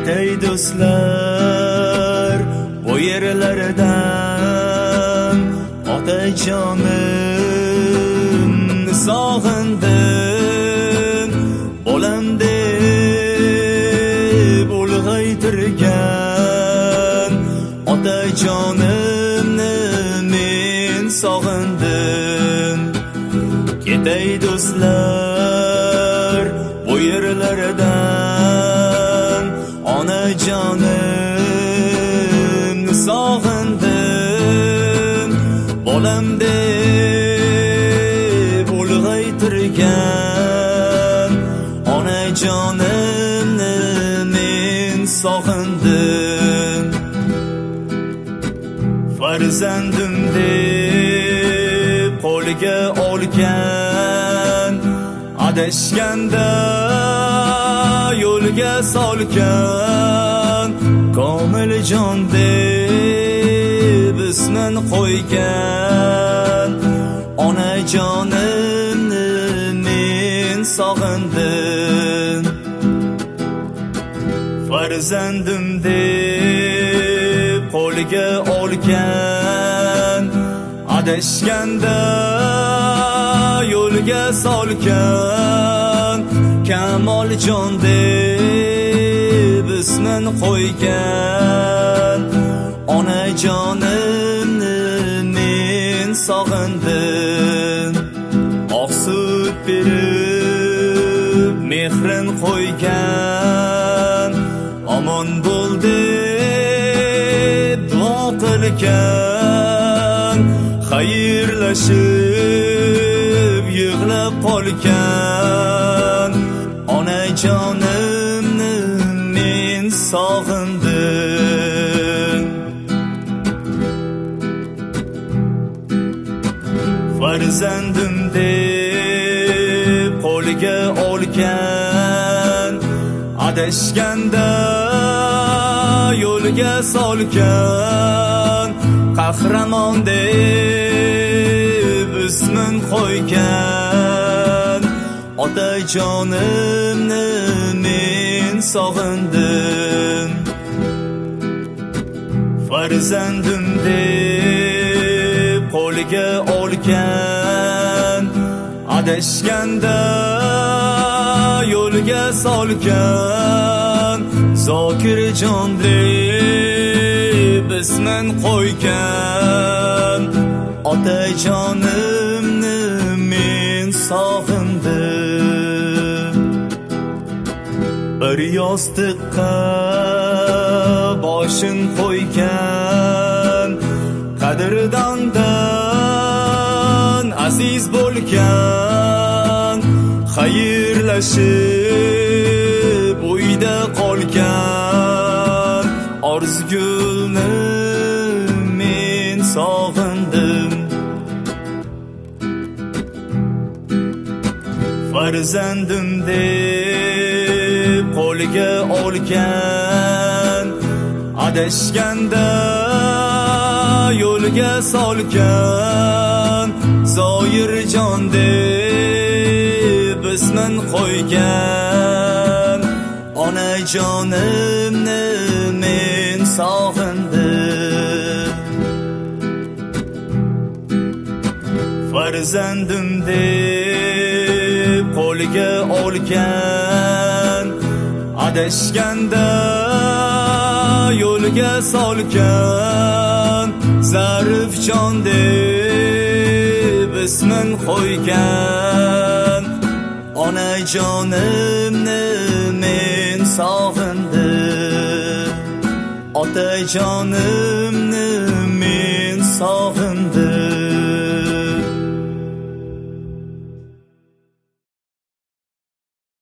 Ketay do'stlar bu yerlardan, otajonimni sog'indim. Bolam deb ulg'aytirgan otajonimni men sog'indim. Ketay do'stlar bu yerlardan, onajonimni sog'indim. Bolam deb ulg'aytirgan onajonimni men sog'indim. Farzandim deb qo'liga olgan, adashganda yo'lga solgan, Komiljon deb ismin qo'ygan onajonimni men sog'indim. Farzandim deb qo'liga olgan, adashganda yo'lga solgan, Kamoljon deb ismin qo'ygan onajonimni men sog'indim. Oq sut berib mehrin qo'ygan, omon bo'l deb duo qilgan, xayrlashib yig'lab qolgan onajonimni men sog'indim. Farzandim deb qo'liga olgan, adashganda yo'lga solgan, qahramon deb ismin qo'ygan otajonimni men sog'indim. Farzandim deb qo'liga olgan, adashganda yo'lga solgan, Zokirjon deb ismin qo'ygan otajonimni men sog'indim. Bir yostiqqa boshin qo'ygan, qadrdondan aziz bo'lgan, xayrlashib uyda qolgan Orzugulni men sog'indim. Farzandim deb qo'liga olgan, adashganda yo'lga solgan, Zoirjon deb ismin qo'ygan onajonimni men sog'indim. Farzandim deb qo'liga olgan, adashganda yo'lga solgan, Zarifjon deb ismin qo'ygan onajonimni men sog'indim. Otajonimni men sog'indim.